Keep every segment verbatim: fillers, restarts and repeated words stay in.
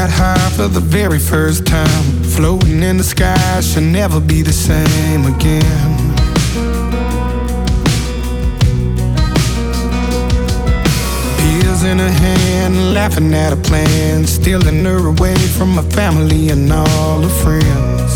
got high for the very first time. Floating in the sky, should never be the same again. Pills in her hand, laughing at her plans, stealing her away from her family and all her friends.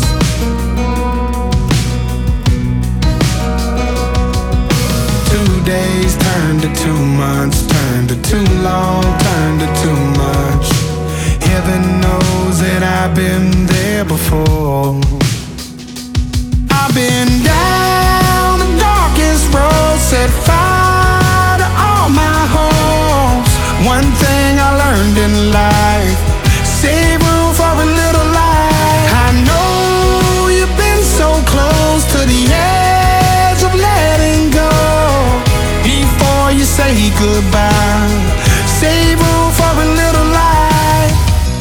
Two days turned to two months, turned to too long, turned to too much. Heaven knows that I've been there before. I've been down the darkest road, set fire to all my hopes. One thing I learned in life, save room for a little light. I know you've been so close to the edge of letting go. Before you say goodbye, save room for a little light.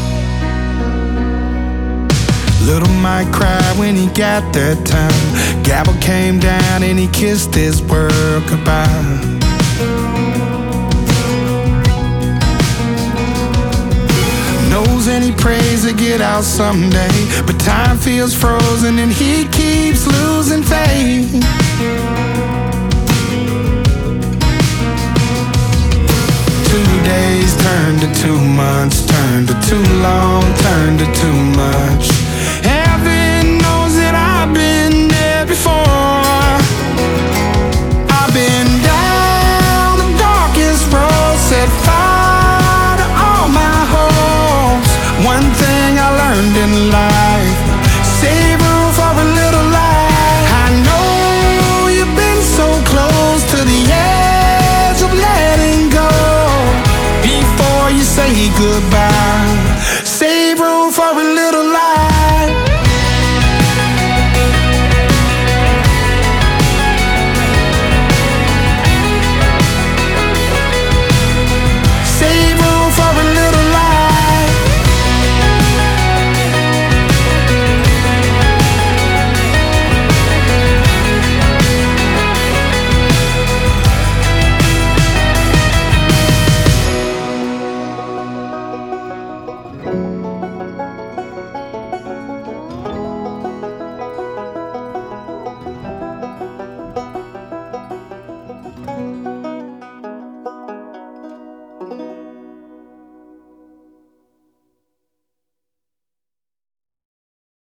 Little Mike cried when he got that time. Gavel came down and he kissed his world goodbye. Knows and he prays to get out someday, but time feels frozen and he keeps losing faith. Two days turned to two months, turned to too long, turned to too much. Heaven knows that I've been there before. I've been down the darkest road, set fire to all my hopes. One thing I learned in life, save room for a little light. I know you've been so close to the edge of letting go. Before you say goodbye, save room for a little